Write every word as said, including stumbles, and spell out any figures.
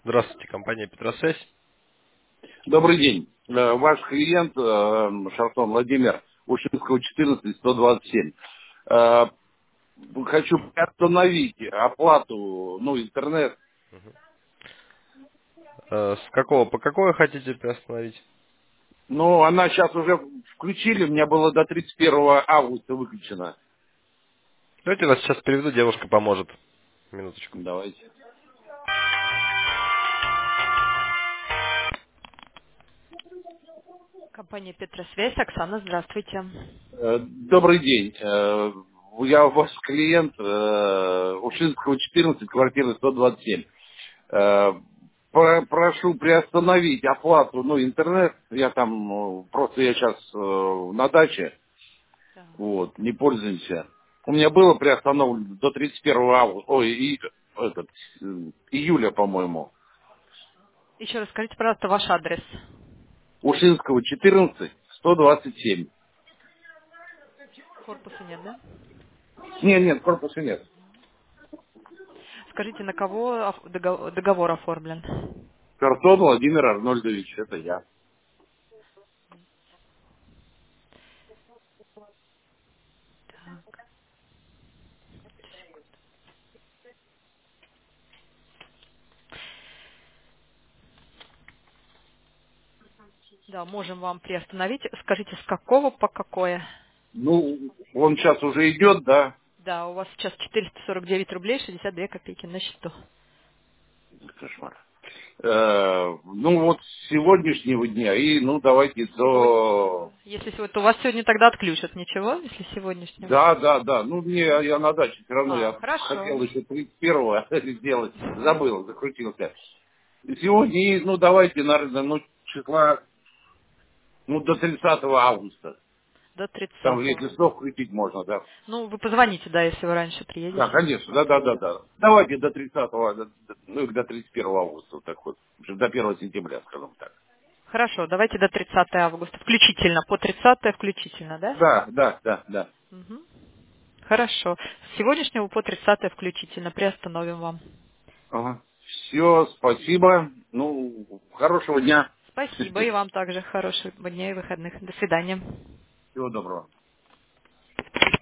Здравствуйте, компания Петросвязь. Добрый день. Э, Ваш клиент э, Шартон Владимир, Ушинского четырнадцать, сто двадцать семь. Э, Хочу остановить оплату, ну, интернет. Э, С какого по какое хотите приостановить? Ну, она сейчас уже включили, у меня было до тридцать первого августа выключено. Давайте я вас сейчас переведу, девушка поможет. Минуточку. Давайте. Компания Петросвязь. Оксана, здравствуйте. Э, Добрый день. Э, Я ваш клиент э, Ушинского четырнадцать, квартира сто двадцать семь. Э, про- Прошу приостановить оплату, ну, интернет. Я там, э, просто я сейчас на даче, Так. вот, не пользуемся. У меня было приостановлено до тридцать первого августа, ой, и, этот, э, июля, по-моему. Еще раз скажите, пожалуйста, ваш адрес. Ушинского четырнадцать, сто двадцать семь. Корпуса нет, да? Нет, нет, корпуса нет. Скажите, на кого оф- дого- договор оформлен? Картон Владимир Арнольдович, это я. Так. Да, можем вам приостановить. Скажите, с какого по какое? Ну, он сейчас уже идет, да? Да, у вас сейчас четыреста сорок девять рублей шестьдесят две копейки на счету. Кошмар. Э, ну вот с сегодняшнего дня и ну давайте Сегодняшнего. до... Если сегодня, то у вас сегодня тогда отключат. Ничего, если сегодняшнего? Да, да, да. Ну мне я на даче все равно А, я хорошо. хотел еще тридцать первого сделать, забыл, закрутился. И сегодня, и, ну давайте, наверное, ну числа, ну до тридцатого августа. До Там если тридцатого. срок включить можно, да. Ну, вы позвоните, да, если вы раньше Да, приедете. конечно, да, да, да, да. Давайте до тридцатого, до- до- ну и до тридцать первого августа, вот так вот. Уже до первого сентября, скажем так. Хорошо, давайте до тридцатого августа. Включительно, по тридцатое включительно, да? Да, да, да, да. Мгм. Хорошо. С сегодняшнего по тридцатое включительно. Приостановим вам. Ага. Все, спасибо. Ну, хорошего дня. Спасибо. И вам также хорошего дня и выходных. До свидания. Всего доброго.